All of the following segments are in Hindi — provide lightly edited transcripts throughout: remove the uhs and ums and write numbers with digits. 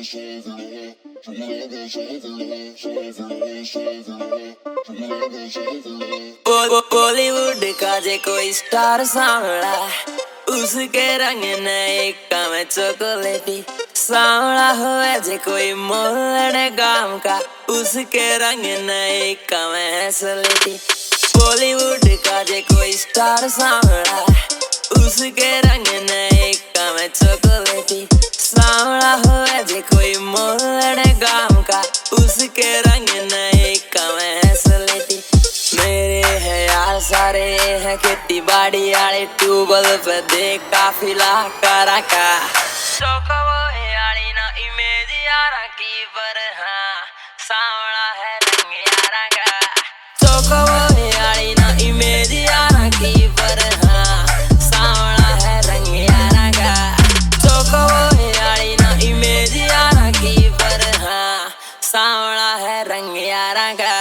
बॉलीवुड का जे कोई स्टार सांवला, उसके रंग नए कम चॉकलेटी। सांवला हुए जे कोई मोहने गाम का, उसके रंग नए कम सलेटी। बॉलीवुड का जे कोई स्टार सांवला, उसके रंग नए कम चॉकलेटी। सांवला हुए जे कोई मोहने गाम का, उसके रंग नए कम सलेटी। मेरे है यार सारे है खेती बाड़ी आले, ट्यूबल पे देख काफिला करा का। यारी ना इमेज यारा की पर हाँ, सांवला है रंग यारा का। यारी ना इमेज यारा की पर हाँ, सांवला है रंग यारा का। यारी ना इमेज यारा की पर हाँ, सांवला है रंग यारा का।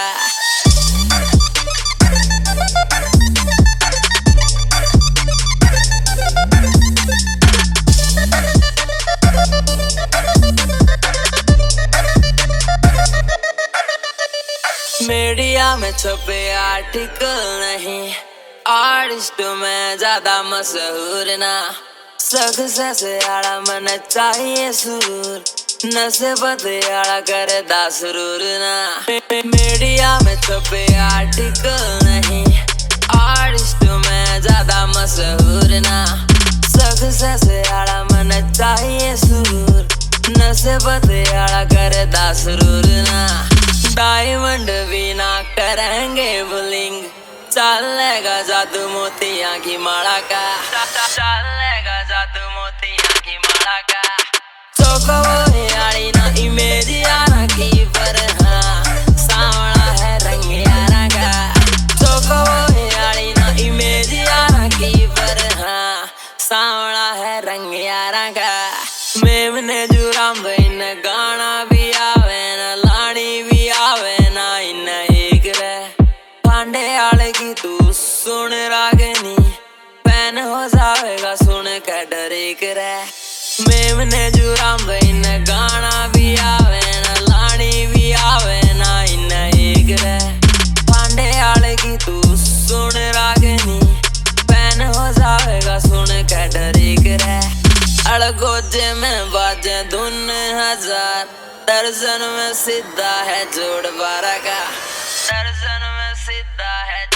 मीडिया में छपे आर्टिकल नहीं, आर्टिस्ट में ज्यादा मशहूर ना। सक्सेस आड़ा मन चाहिए सुरूर, नस्बत आड़ा करे दासरूर ना। मीडिया में छपे आर्टिकल नहीं, आर्टिस्ट में ज्यादा मशहूर ना। सक्सेस आड़ा मन चाहिए सुरूर, नस्बत आड़ा करे दासरूर ना। डायमंड भी ना करेंगे बुलिंग, चलेगा जादू मोतिया की माला का। चलेगा जादू मोतिया की माला का। यारी ना इमेज यारा की पर हाँ, सांवला है रंग यारा का। यारी ना इमेज यारा की पर हाँ, सांवला है रंग यारा का। मेमने जुराम बहन गाना भी आवे ना, लानी भी आवे ना। इन एक रे पांडे आले की तू सुन रागनी, फैन हो जाएगा सुन के डरे करे। मेमने जुराम बहन गाना भी आवे ना, लानी भी आवे ना। इन एक रे पांडे आले की तू सुन रागनी, फैन हो जाएगा सुन के डरे करे। अड़गोजे में बाजे धुन हजार, दर्जन में सीधा है जोड़ बारह का। दर्जन में सीधा है